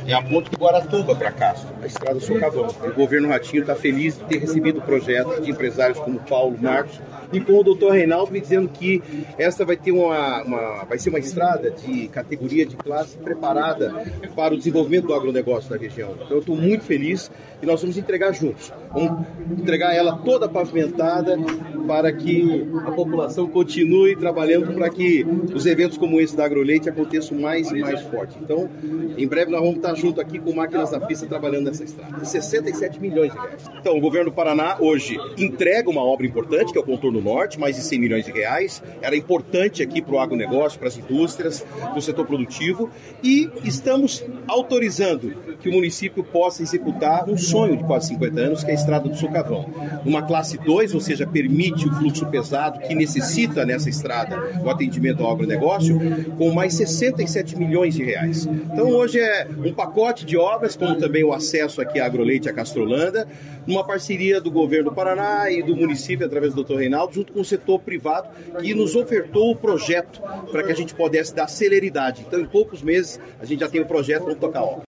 é a ponte de Guaratuba para Castro, a estrada Socavão. O governo Ratinho está feliz de ter recebido projetos de empresários como Paulo Marcos e com o doutor Reinaldo me dizendo que essa vai ter vai ser uma estrada de categoria de classe preparada para o desenvolvimento do agronegócio da região. Então eu estou muito feliz e nós vamos entregar juntos. Vamos entregar ela toda pavimentada para que a população continue trabalhando para que os eventos como esse da AgroLeite aconteçam mais e mais forte. Então, em breve nós vamos estar junto aqui com máquinas da pista trabalhando nessa estrada. 67 milhões de reais. Então, o governo do Paraná hoje entrega uma obra importante, que é o Contorno Norte, mais de 100 milhões de reais. Era importante aqui para o agronegócio, para as indústrias, para o setor produtivo. E estamos autorizando que o município possa executar um sonho de quase 50 anos, que é a estrada do Socavão. Uma classe 2, ou seja, permite o fluxo pesado que necessita nessa estrada o atendimento ao agronegócio, com mais 67 milhões de reais. Então hoje é um pacote de obras, como também o acesso aqui à AgroLeite e à Castrolanda, numa parceria do governo do Paraná e do município, através do Dr. Reinaldo, junto com o setor privado, que nos ofertou o projeto para que a gente pudesse dar celeridade. Então, em poucos meses, a gente já tem o projeto, vamos tocar a obra.